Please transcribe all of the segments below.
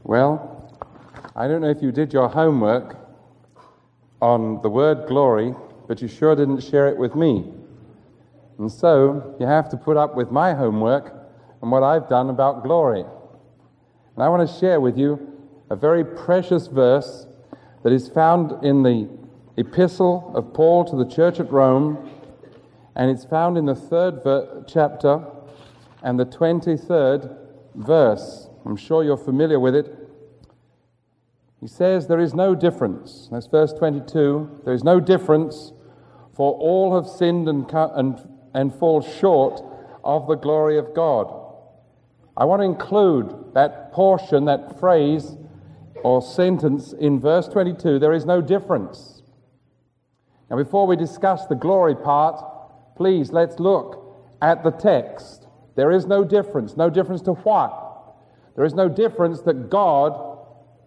Well, I don't know if you did your homework on the word glory, but you sure didn't share it with me. And so you have to put up with my homework and what I've done about glory. And I want to share with you a very precious verse that is found in the epistle of Paul to the church at Rome, and it's found in the 3rd chapter and the 23rd verse. I'm sure you're familiar with it. He says, there is no difference. That's verse 22. There is no difference, for all have sinned and fall short of the glory of God. I want to include that portion, that phrase or sentence in verse 22, there is no difference. Now, before we discuss the glory part, please let's look at the text. There is no difference. No difference to what? There is no difference that God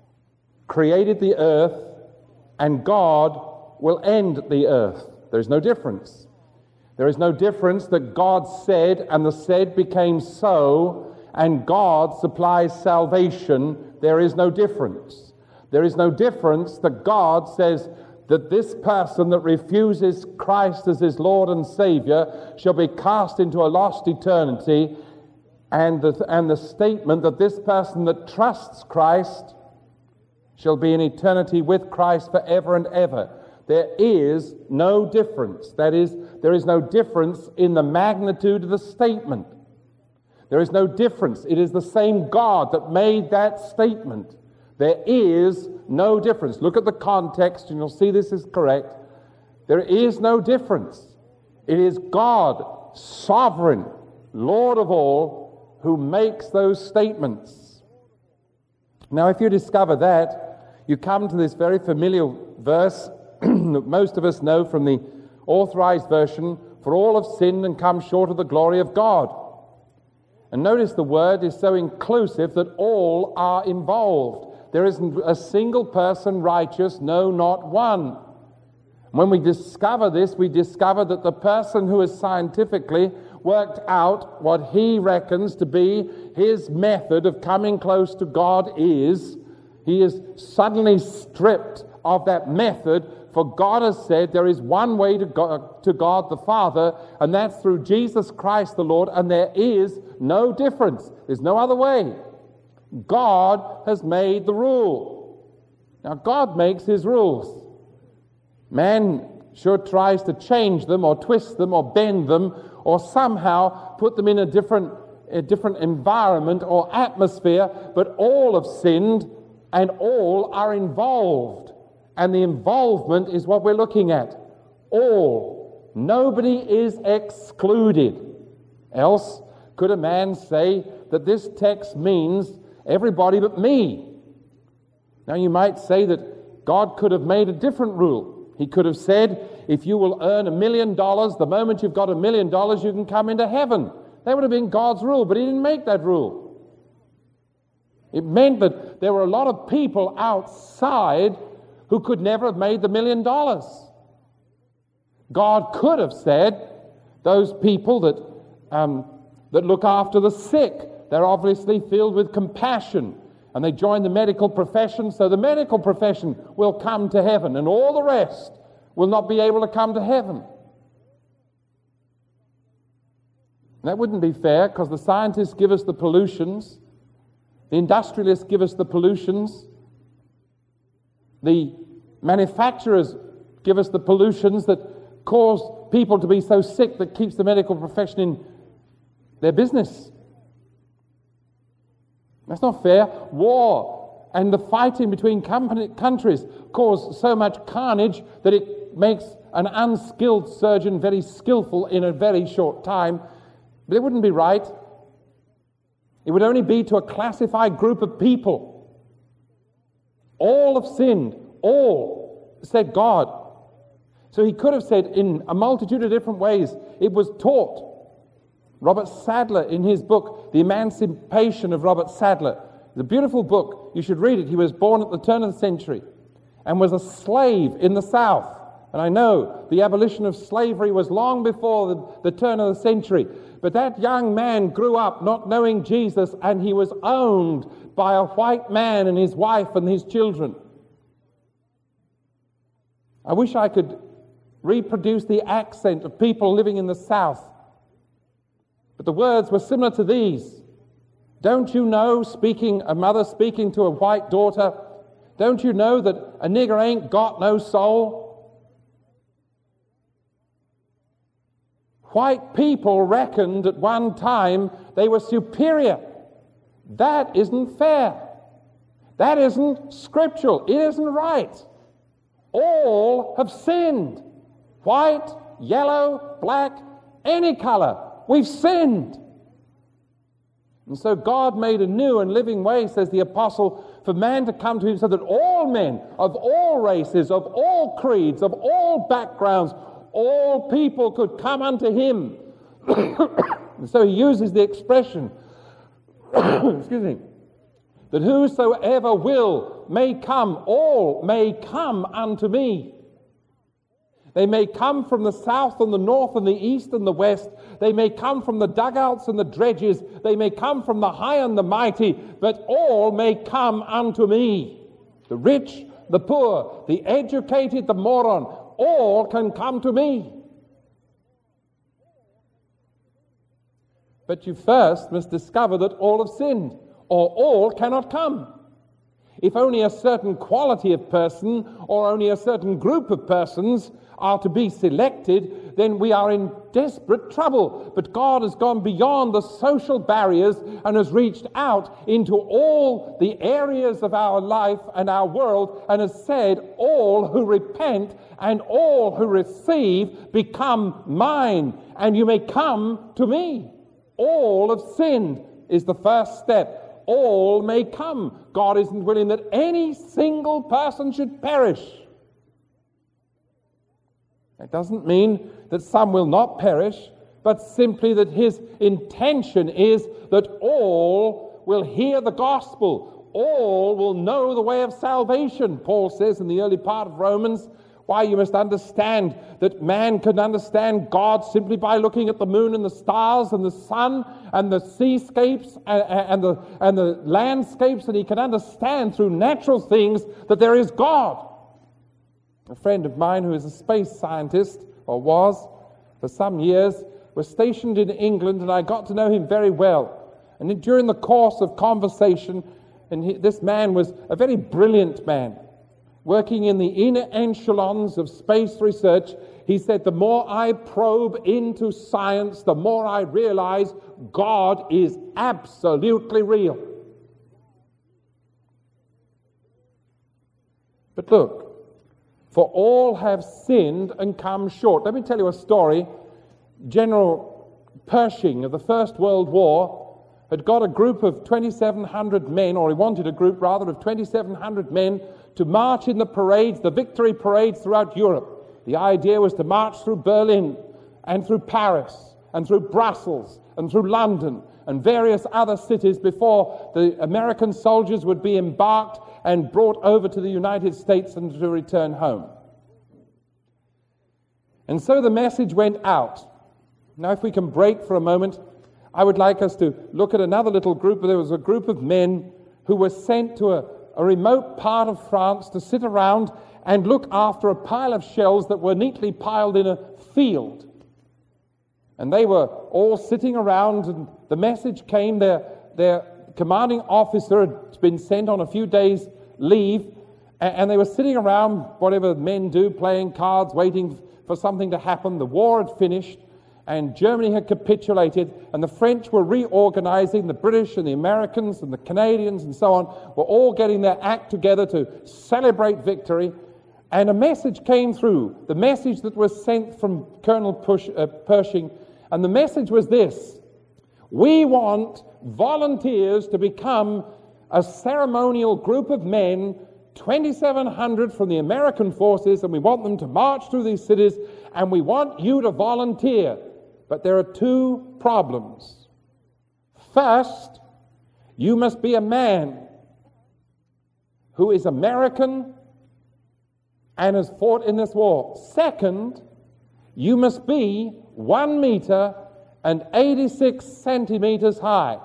created the earth and God will end the earth. There is no difference. There is no difference that God said and the said became so and God supplies salvation. There is no difference. There is no difference that God says that this person that refuses Christ as his Lord and Savior shall be cast into a lost eternity, and the statement that this person that trusts Christ shall be in eternity with Christ forever and ever. There is no difference. That is, there is no difference in the magnitude of the statement. There is no difference. It is the same God that made that statement. There is no difference. Look at the context and you'll see this is correct. There is no difference. It is God, sovereign, Lord of all, who makes those statements. Now, if you discover that, you come to this very familiar verse that most of us know from the Authorized Version, for all have sinned and come short of the glory of God. And notice the word is so inclusive that all are involved. There isn't a single person righteous, no, not one. When we discover this, we discover that the person who has scientifically worked out what he reckons to be his method of coming close to God is, he is suddenly stripped of that method, for God has said there is one way to God the Father, and that's through Jesus Christ the Lord, and there is no difference. There's no other way. God has made the rule. Now, God makes his rules. Man sure tries to change them or twist them or bend them or somehow put them in a different environment or atmosphere, but all have sinned and all are involved. And the involvement is what we're looking at. All. Nobody is excluded. Else could a man say that this text means everybody but me. Now you might say that God could have made a different rule. He could have said, if you will earn $1 million, the moment you've got $1 million, you can come into heaven. That would have been God's rule, but he didn't make that rule. It meant that there were a lot of people outside who could never have made the $1 million. God could have said, those people that look after the sick, they're obviously filled with compassion, and they join the medical profession, so the medical profession will come to heaven, and all the rest will not be able to come to heaven. That wouldn't be fair, because the scientists give us the pollutions, the industrialists give us the pollutions, the manufacturers give us the pollutions that cause people to be so sick that keeps the medical profession in their business. That's not fair. War and the fighting between countries cause so much carnage that it makes an unskilled surgeon very skillful in a very short time. But it wouldn't be right. It would only be to a classified group of people. All have sinned. All, said God. So he could have said in a multitude of different ways. It was taught. Robert Sadler, in his book, The Emancipation of Robert Sadler, it's a beautiful book. You should read it. He was born at the turn of the century and was a slave in the South. And I know the abolition of slavery was long before the turn of the century. But that young man grew up not knowing Jesus, and he was owned by a white man and his wife and his children. I wish I could reproduce the accent of people living in the South. But the words were similar to these. Don't you know, a mother speaking to a white daughter, don't you know that a nigger ain't got no soul? White people reckoned at one time they were superior. That isn't fair. That isn't scriptural. It isn't right. All have sinned. White, yellow, black, any color. We've sinned. And so God made a new and living way, says the apostle, for man to come to him so that all men of all races, of all creeds, of all backgrounds, all people could come unto him. And so he uses the expression, excuse me, that whosoever will may come, all may come unto me. They may come from the south and the north and the east and the west. They may come from the dugouts and the dredges. They may come from the high and the mighty, but all may come unto me. The rich, the poor, the educated, the moron, all can come to me. But you first must discover that all have sinned, or all cannot come. If only a certain quality of person or only a certain group of persons are to be selected, then we are in desperate trouble. But God has gone beyond the social barriers and has reached out into all the areas of our life and our world and has said, all who repent and all who receive become mine, and you may come to me. All have sinned is the first step. All may come. God isn't willing that any single person should perish. That doesn't mean that some will not perish, but simply that his intention is that all will hear the gospel. All will know the way of salvation. Paul says in the early part of Romans, why you must understand that man can understand God simply by looking at the moon and the stars and the sun and the seascapes and the landscapes, and he can understand through natural things that there is God. A friend of mine who is a space scientist, or was for some years, was stationed in England, and I got to know him very well. And during the course of conversation, this man was a very brilliant man, working in the inner echelons of space research. He said, the more I probe into science, the more I realize God is absolutely real. But look, for all have sinned and come short. Let me tell you a story. General Pershing of the First World War had got a group of 2,700 men, or he wanted a group rather of 2,700 men to march in the parades, the victory parades throughout Europe. The idea was to march through Berlin and through Paris and through Brussels and through London and various other cities before the American soldiers would be embarked and brought over to the United States and to return home. And so the message went out. Now, if we can break for a moment, I would like us to look at another little group. There was a group of men who were sent to a remote part of France to sit around and look after a pile of shells that were neatly piled in a field. And they were all sitting around, and the message came. Their commanding officer had been sent on a few days' leave, and they were sitting around, whatever men do, playing cards, waiting for something to happen. The war had finished, and Germany had capitulated, and the French were reorganizing. The British and the Americans and the Canadians and so on were all getting their act together to celebrate victory. And a message came through, the message that was sent from Colonel Pershing, and the message was this: we want volunteers to become a ceremonial group of men, 2,700 from the American forces, and we want them to march through these cities, and we want you to volunteer. But there are two problems. First, you must be a man who is American and has fought in this war. Second, you must be 1 meter and 86 centimeters high.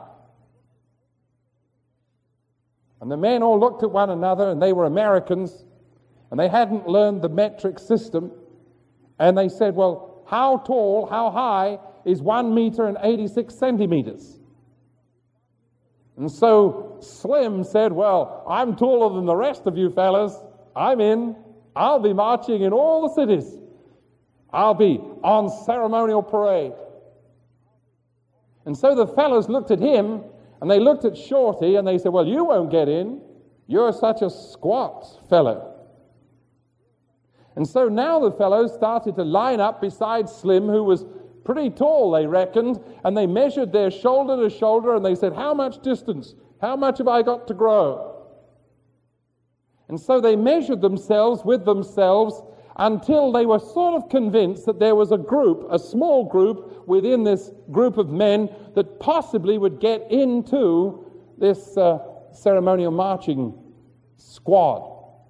And the men all looked at one another, and they were Americans, and they hadn't learned the metric system, and they said, well, how tall, how high is 1 meter and 86 centimeters? And so Slim said, well, I'm taller than the rest of you fellas. I'm in. I'll be marching in all the cities. I'll be on ceremonial parade. And so the fellas looked at him, and they looked at Shorty, and they said, well, you won't get in. You're such a squat fellow. And so now the fellows started to line up beside Slim, who was pretty tall, they reckoned, and they measured their shoulder to shoulder, and they said, how much distance? How much have I got to grow? And so they measured themselves with themselves until they were sort of convinced that there was a group, a small group within this group of men that possibly would get into this ceremonial marching squad.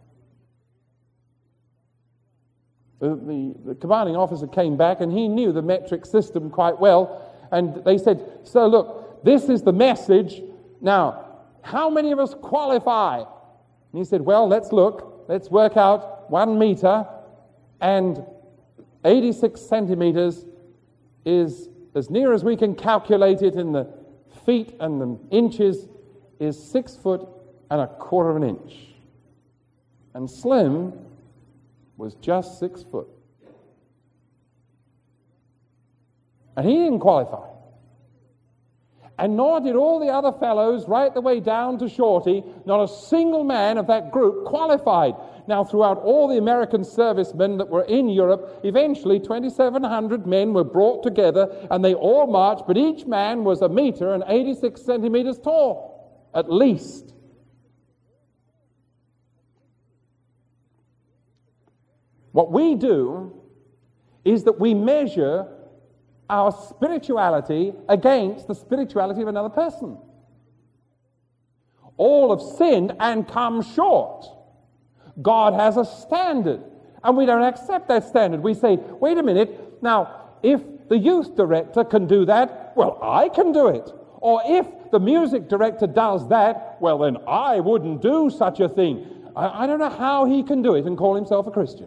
The commanding officer came back, and he knew the metric system quite well, and they said, so look, this is the message. Now, how many of us qualify? And he said, well, let's look. Let's work out 1 meter and 86 centimeters is, as near as we can calculate it in the feet and the inches, is 6 foot and a quarter of an inch. And Slim was just 6 foot. And he didn't qualify. And nor did all the other fellows, right the way down to Shorty. Not a single man of that group qualified. Now, throughout all the American servicemen that were in Europe, eventually 2,700 men were brought together, and they all marched, but each man was 1 meter and 86 centimeters tall, at least. What we do is that we measure our spirituality against the spirituality of another person. All have sinned and come short. God has a standard, and we don't accept that standard. We say, wait a minute, now, if the youth director can do that, well, I can do it. Or if the music director does that, well, then I wouldn't do such a thing. I don't know how he can do it and call himself a Christian.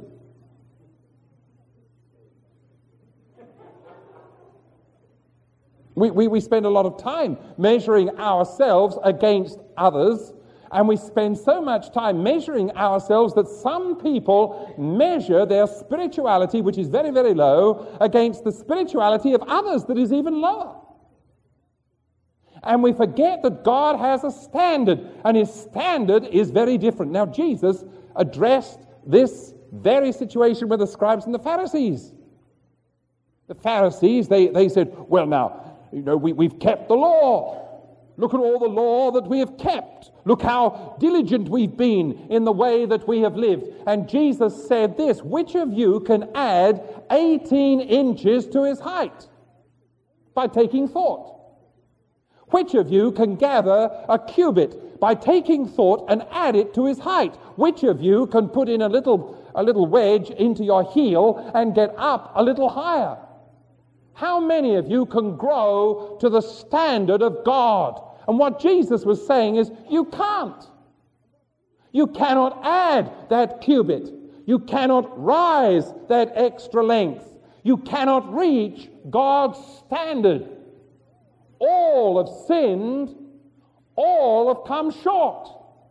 We spend a lot of time measuring ourselves against others, and we spend so much time measuring ourselves that some people measure their spirituality, which is very, very low, against the spirituality of others that is even lower. And we forget that God has a standard, and his standard is very different. Now, Jesus addressed this very situation with the scribes and the Pharisees. The Pharisees, they said, well, now, you know, we've kept the law. Look at all the law that we have kept. Look how diligent we've been in the way that we have lived. And Jesus said this, which of you can add 18 inches to his height by taking thought? Which of you can gather a cubit by taking thought and add it to his height? Which of you can put in a little wedge into your heel and get up a little higher? How many of you can grow to the standard of God? And what Jesus was saying is, you can't. You cannot add that cubit. You cannot rise that extra length. You cannot reach God's standard. All have sinned. All have come short.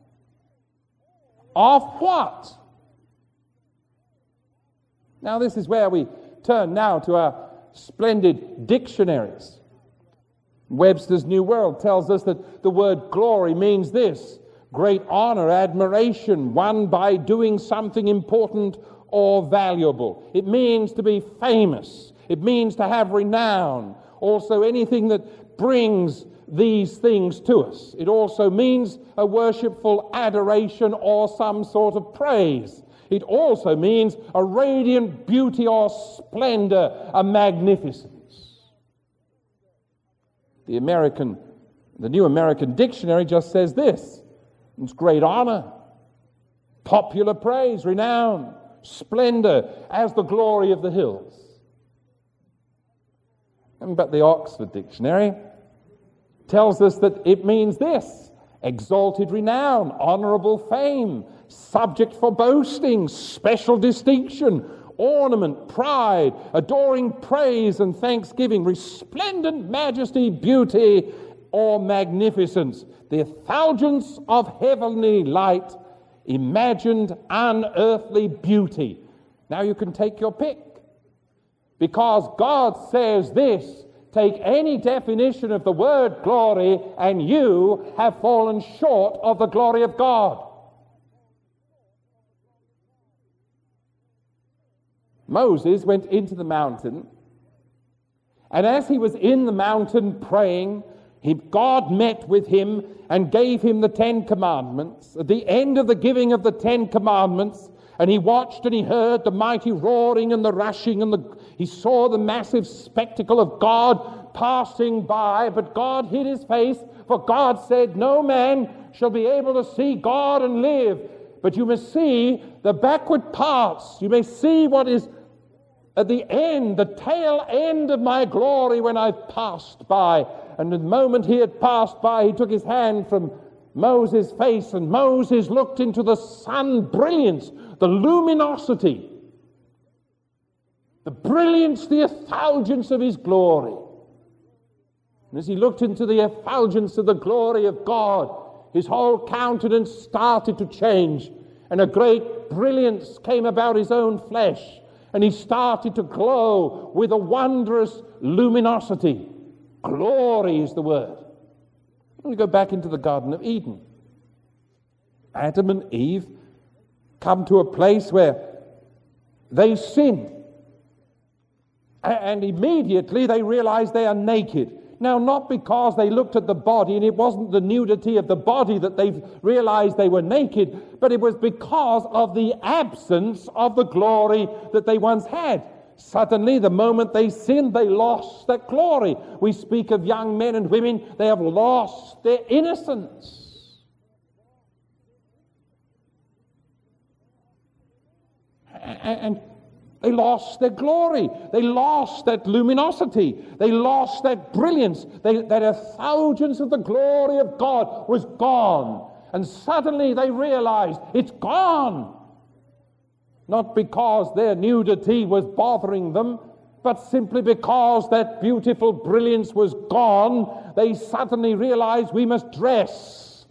Of what? Now this is where we turn now to our splendid dictionaries. Webster's New World tells us that the word glory means this: great honor, admiration, won by doing something important or valuable. It means to be famous. It means to have renown. Also anything that brings these things to us. It also means a worshipful adoration or some sort of praise. It also means a radiant beauty or splendor, a magnificence. The New American Dictionary just says this: it's great honor, popular praise, renown, splendor as the glory of the hills. But the Oxford Dictionary tells us that it means this: exalted renown, honorable fame, subject for boasting, special distinction, ornament, pride, adoring praise and thanksgiving, resplendent majesty, beauty, or magnificence, the effulgence of heavenly light, imagined unearthly beauty. Now you can take your pick, because God says this. Take any definition of the word glory, and you have fallen short of the glory of God. Moses went into the mountain, and as he was in the mountain praying, God met with him and gave him the 10 Commandments. At the end of the giving of the 10 Commandments, and he watched and he heard the mighty roaring and the rushing, and he saw the massive spectacle of God passing by, but God hid his face, for God said, no man shall be able to see God and live. But you must see the backward parts. You may see what is at the end, the tail end of my glory when I've passed by. And the moment he had passed by, he took his hand from Moses' face, and Moses looked into the sun brilliance, the luminosity, the brilliance, the effulgence of his glory. And as he looked into the effulgence of the glory of God, his whole countenance started to change, and a great brilliance came about his own flesh, and he started to glow with a wondrous luminosity. Glory is the word. We go back into the Garden of Eden. Adam and Eve come to a place where they sinned, and immediately they realize they are naked. Now, not because they looked at the body, and it wasn't the nudity of the body that they realized they were naked, but it was because of the absence of the glory that they once had. Suddenly, the moment they sinned, they lost that glory. We speak of young men and women, they have lost their innocence. And they lost their glory. They lost that luminosity. They lost that brilliance. That effulgence of the glory of God was gone. And suddenly they realized it's gone. Not because their nudity was bothering them, but simply because that beautiful brilliance was gone. They suddenly realized we must dress.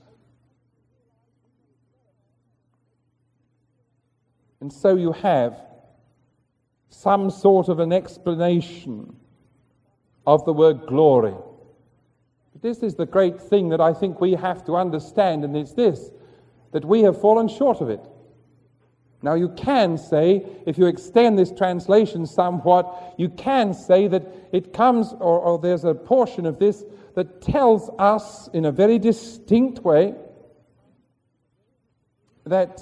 And so you have some sort of an explanation of the word glory. But this is the great thing that I think we have to understand, and it's this, that we have fallen short of it. Now you can say, if you extend this translation somewhat, you can say that it comes, or there's a portion of this that tells us in a very distinct way that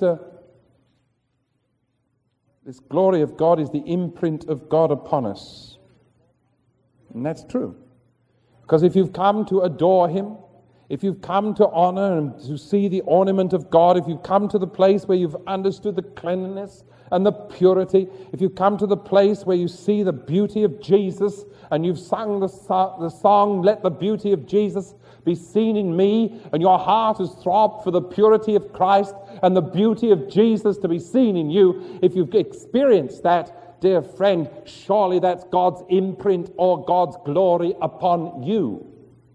this glory of God is the imprint of God upon us. And that's true. Because if you've come to adore him, if you've come to honor and to see the ornament of God, if you've come to the place where you've understood the cleanliness and the purity, if you've come to the place where you see the beauty of Jesus and you've sung the song, let the beauty of Jesus be seen in me, and your heart has throbbed for the purity of Christ and the beauty of Jesus to be seen in you, if you've experienced that, dear friend, surely that's God's imprint or God's glory upon you.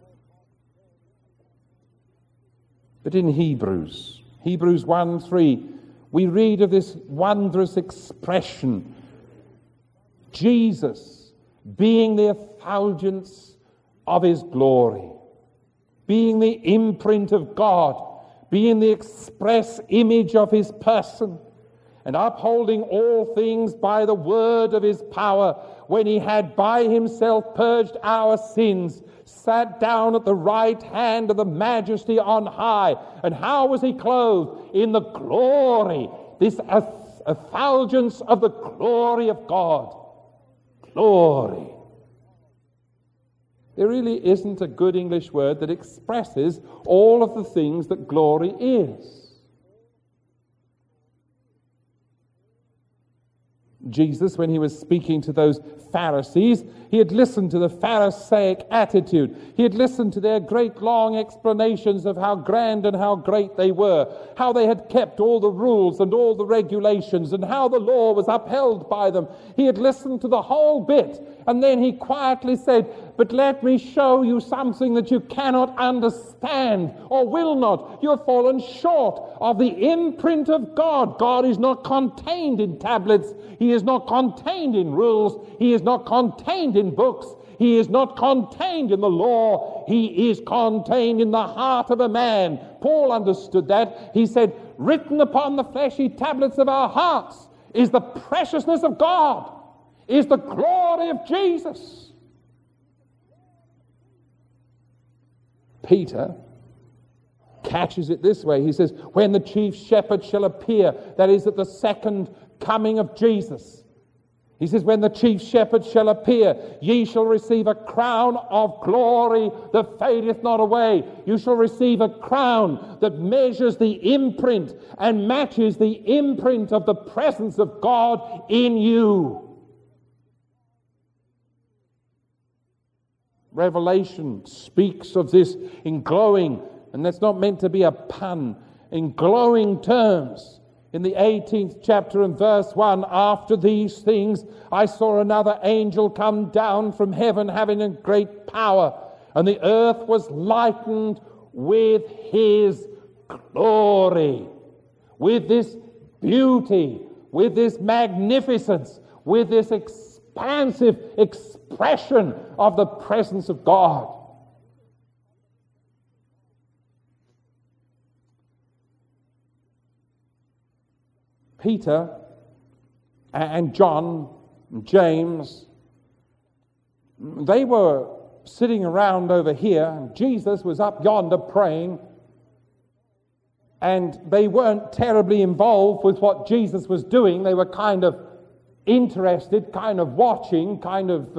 But in Hebrews 1:3, we read of this wondrous expression, Jesus being the effulgence of his glory, being the imprint of God, being the express image of his person, and upholding all things by the word of his power, when he had by himself purged our sins, sat down at the right hand of the majesty on high. And how was he clothed? In the glory, this effulgence of the glory of God. Glory. There really isn't a good English word that expresses all of the things that glory is. Jesus, when he was speaking to those Pharisees, he had listened to the Pharisaic attitude. He had listened to their great long explanations of how grand and how great they were, how they had kept all the rules and all the regulations, and how the law was upheld by them. He had listened to the whole bit, and then he quietly said, "But let me show you something that you cannot understand or will not. You have fallen short of the imprint of God. God is not contained in tablets. He is not contained in rules. He is not contained in books. He is not contained in the law. He is contained in the heart of a man." Paul understood that. He said, "Written upon the fleshy tablets of our hearts is the preciousness of God, is the glory of Jesus." Peter catches it this way. He says, when the chief shepherd shall appear, that is at the second coming of Jesus. He says, when the chief shepherd shall appear, ye shall receive a crown of glory that fadeth not away. You shall receive a crown that measures the imprint and matches the imprint of the presence of God in you. Revelation speaks of this in glowing, and that's not meant to be a pun, in glowing terms. In the 18th chapter and verse 1, after these things I saw another angel come down from heaven, having a great power, and the earth was lightened with his glory, with this beauty, with this magnificence, with this expansive expression of the presence of God. Peter and John and James, they were sitting around over here, and Jesus was up yonder praying, and they weren't terribly involved with what Jesus was doing. They were kind of interested, kind of watching, kind of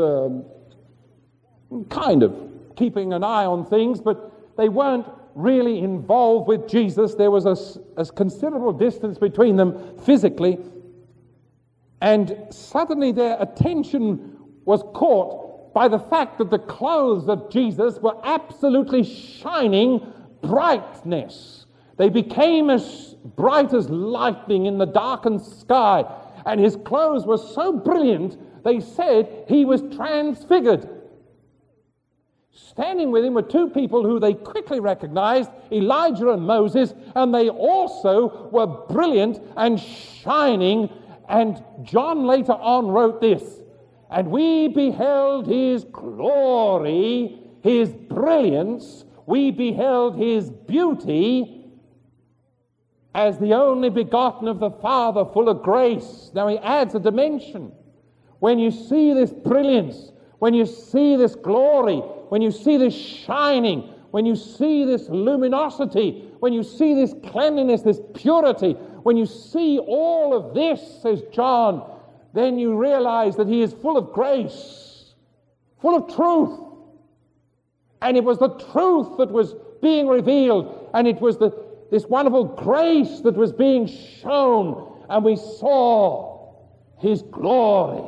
keeping an eye on things, but they weren't really involved with Jesus. There was a considerable distance between them physically, and suddenly their attention was caught by the fact that the clothes of Jesus were absolutely shining brightness. They became as bright as lightning in the darkened sky. And his clothes were so brilliant, they said he was transfigured. Standing with him were two people who they quickly recognized, Elijah and Moses, and they also were brilliant and shining. And John later on wrote this, "And we beheld his glory, his brilliance, we beheld his beauty, as the only begotten of the Father, full of grace." Now he adds a dimension. When you see this brilliance, when you see this glory, when you see this shining, when you see this luminosity, when you see this cleanliness, this purity, when you see all of this, says John, then you realize that he is full of grace, full of truth. And it was the truth that was being revealed, and it was this wonderful grace that was being shown, and we saw his glory.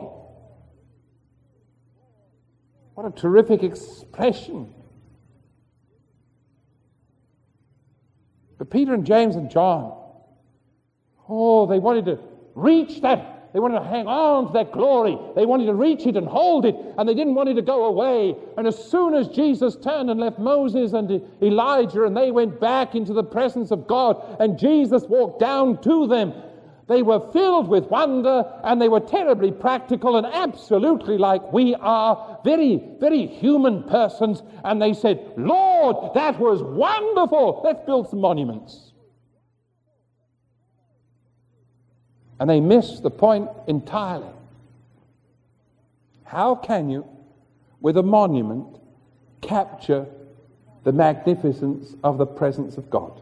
What a terrific expression. But Peter and James and John, they wanted to reach that. They wanted to hang on to that glory. They wanted to reach it and hold it, and they didn't want it to go away. And as soon as Jesus turned and left Moses and Elijah, and they went back into the presence of God, and Jesus walked down to them, they were filled with wonder, and they were terribly practical and absolutely like we are, very, very human persons. And they said, "Lord, that was wonderful. Let's build some monuments." And they missed the point entirely. How can you, with a monument, capture the magnificence of the presence of God?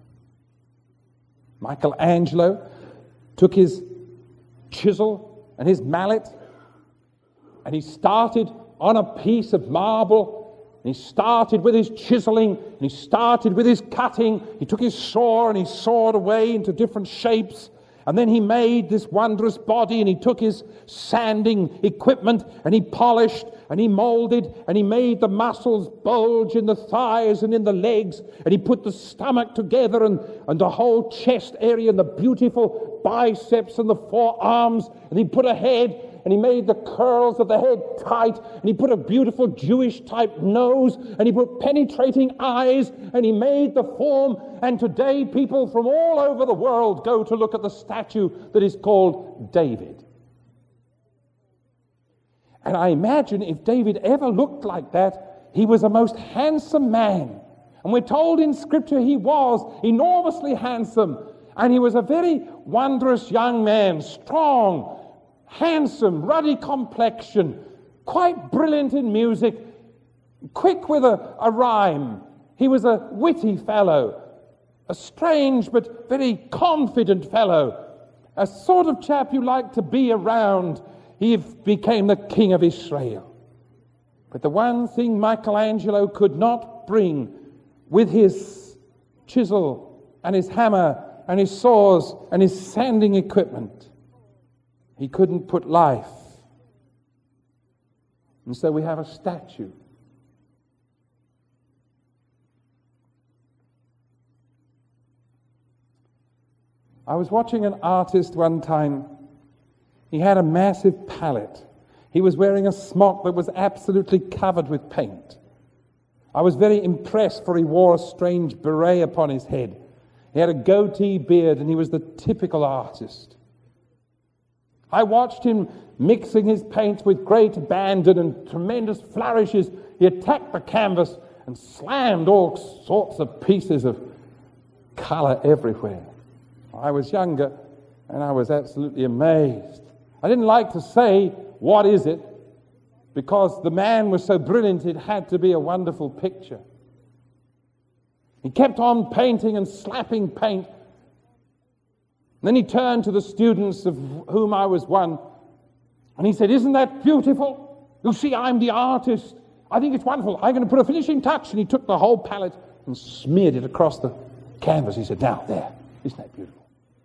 Michelangelo took his chisel and his mallet, and he started on a piece of marble, and he started with his chiseling, and he started with his cutting. He took his saw and he sawed away into different shapes. And then he made this wondrous body, and he took his sanding equipment and he polished and he molded and he made the muscles bulge in the thighs and in the legs, and he put the stomach together and the whole chest area and the beautiful biceps and the forearms, and he put a head and he made the curls of the head tight, and he put a beautiful Jewish type nose, and he put penetrating eyes, and he made the form. And today people from all over the world go to look at the statue that is called David. And I imagine if David ever looked like that, he was a most handsome man. And we're told in Scripture he was enormously handsome, and he was a very wondrous young man, strong, handsome, ruddy complexion, quite brilliant in music, quick with a rhyme. He was a witty fellow, a strange but very confident fellow, a sort of chap you like to be around. He became the king of Israel. But the one thing Michelangelo could not bring with his chisel and his hammer and his saws and his sanding equipment, he couldn't put life. And so we have a statue. I was watching an artist one time. He had a massive palette. He was wearing a smock that was absolutely covered with paint. I was very impressed, for he wore a strange beret upon his head. He had a goatee beard, and he was the typical artist. I watched him mixing his paints with great abandon and tremendous flourishes. He attacked the canvas and slammed all sorts of pieces of color everywhere. I was younger, and I was absolutely amazed. I didn't like to say, "What is it?" because the man was so brilliant, it had to be a wonderful picture. He kept on painting and slapping paint. Then he turned to the students, of whom I was one, and he said, "Isn't that beautiful? You see, I'm the artist. I think it's wonderful. I'm going to put a finishing touch." And he took the whole palette and smeared it across the canvas. He said, "Now, there. Isn't that beautiful?"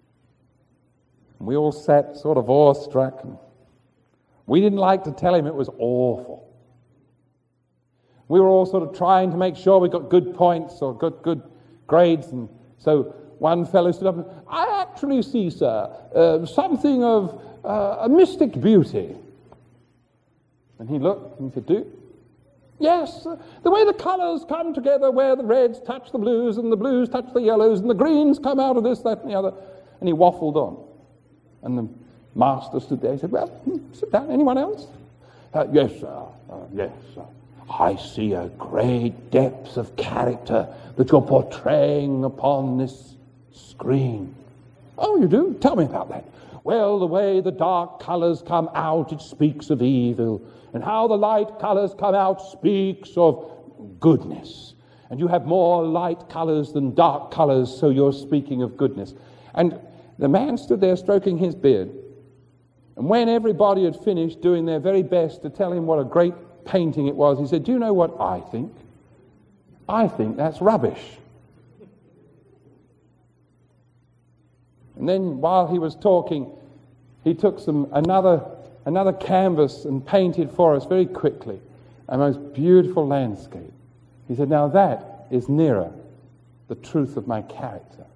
And we all sat sort of awestruck, and we didn't like to tell him it was awful. We were all sort of trying to make sure we got good points or got good grades, and so one fellow stood up and, "I actually see, sir, something of a mystic beauty." And he looked and he said, "Do? Yes, the way the colors come together, where the reds touch the blues and the blues touch the yellows and the greens come out of this, that, and the other." And he waffled on. And the master stood there. He said, "Well, sit down. Anyone else?" "Yes, sir. Yes, sir. I see a great depth of character that you're portraying upon this screen." "Oh, you do? Tell me about that." "Well, the way the dark colors come out, it speaks of evil. And how the light colors come out speaks of goodness. And you have more light colors than dark colors, so you're speaking of goodness." And the man stood there stroking his beard. And when everybody had finished doing their very best to tell him what a great painting it was, he said, "Do you know what I think? I think that's rubbish." And then while he was talking, he took another canvas and painted for us very quickly a most beautiful landscape. He said, "Now that is nearer the truth of my character."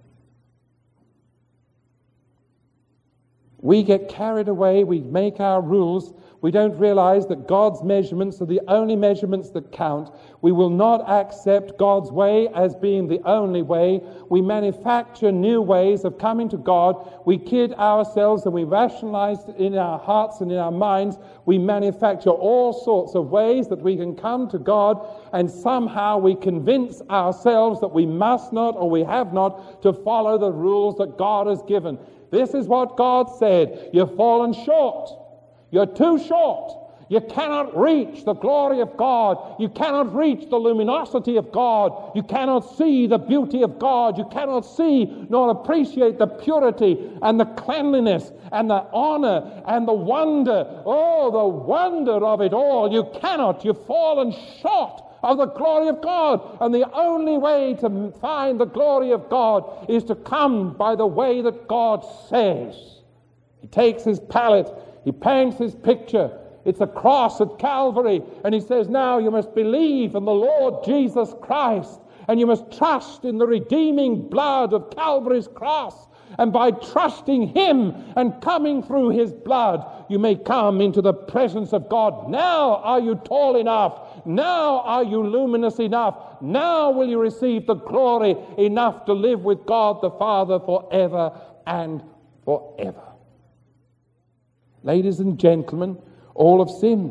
We get carried away, we make our rules, we don't realize that God's measurements are the only measurements that count. We will not accept God's way as being the only way. We manufacture new ways of coming to God. We kid ourselves and we rationalize in our hearts and in our minds. We manufacture all sorts of ways that we can come to God, and somehow we convince ourselves that we must not or we have not to follow the rules that God has given. This is what God said. You've fallen short. You're too short. You cannot reach the glory of God. You cannot reach the luminosity of God. You cannot see the beauty of God. You cannot see nor appreciate the purity and the cleanliness and the honor and the wonder. Oh, the wonder of it all. You cannot. You've fallen short of the glory of God. And the only way to find the glory of God is to come by the way that God says. He takes his palette, he paints his picture. It's a cross at Calvary, and he says, now you must believe in the Lord Jesus Christ, and you must trust in the redeeming blood of Calvary's cross. And by trusting him and coming through his blood, you may come into the presence of God. Now are you tall enough? Now are you luminous enough? Now will you receive the glory enough to live with God the Father forever and forever. Ladies and gentlemen, all have sinned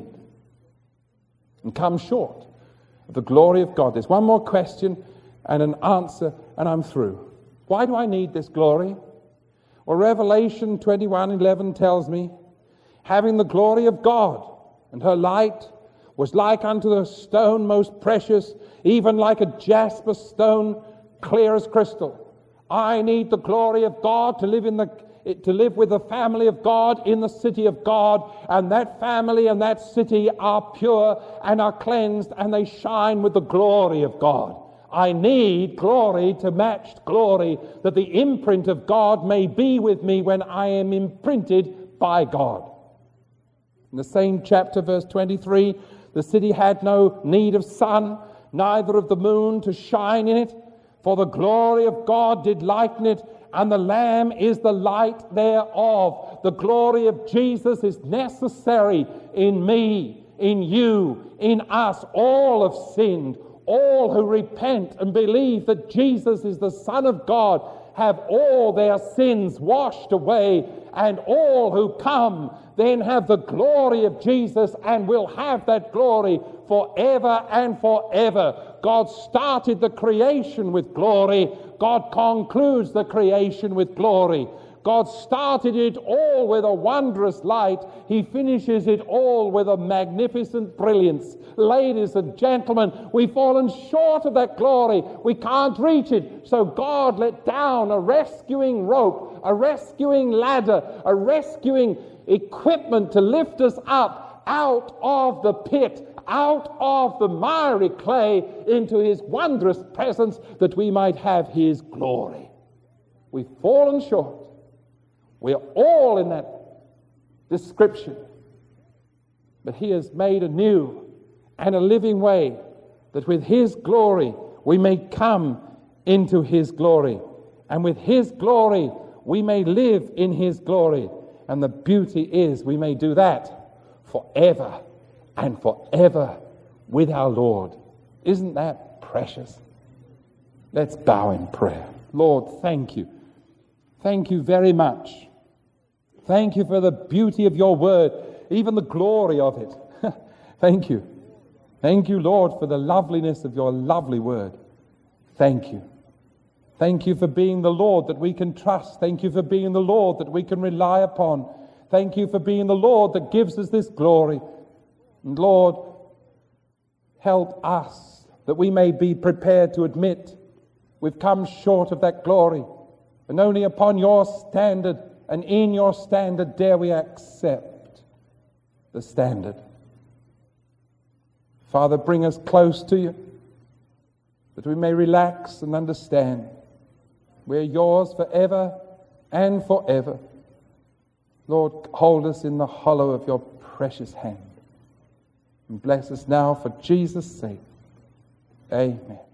and come short of the glory of God. There's one more question and an answer, and I'm through. Why do I need this glory? Well, Revelation 21:11 tells me, having the glory of God, and her light was like unto the stone most precious, even like a jasper stone, clear as crystal. I need the glory of God to live with the family of God in the city of God, and that family and that city are pure and are cleansed, and they shine with the glory of God. I need glory to match glory, that the imprint of God may be with me when I am imprinted by God. In the same chapter, verse 23, the city had no need of sun, neither of the moon to shine in it, for the glory of God did lighten it, and the Lamb is the light thereof. The glory of Jesus is necessary in me, in you, in us. All have sinned. All who repent and believe that Jesus is the Son of God have all their sins washed away, and all who come then have the glory of Jesus and will have that glory forever and forever. God started the creation with glory. God concludes the creation with glory. God started it all with a wondrous light. He finishes it all with a magnificent brilliance. Ladies and gentlemen, we've fallen short of that glory. We can't reach it. So God let down a rescuing rope, a rescuing ladder, a rescuing equipment to lift us up out of the pit, out of the miry clay, into his wondrous presence, that we might have his glory. We've fallen short. We're all in that description. But he has made a new and a living way, that with his glory we may come into his glory. And with his glory we may live in his glory. And the beauty is we may do that forever and forever with our Lord. Isn't that precious? Let's bow in prayer. Lord, thank you. Thank you very much. Thank you for the beauty of your word, even the glory of it. Thank you. Thank you, Lord, for the loveliness of your lovely word. Thank you. Thank you for being the Lord that we can trust. Thank you for being the Lord that we can rely upon. Thank you for being the Lord that gives us this glory. And Lord, help us that we may be prepared to admit we've come short of that glory, and only upon your standard and in your standard dare we accept the standard. Father, bring us close to you, that we may relax and understand we're yours forever and forever. Lord, hold us in the hollow of your precious hand, and bless us now for Jesus' sake. Amen.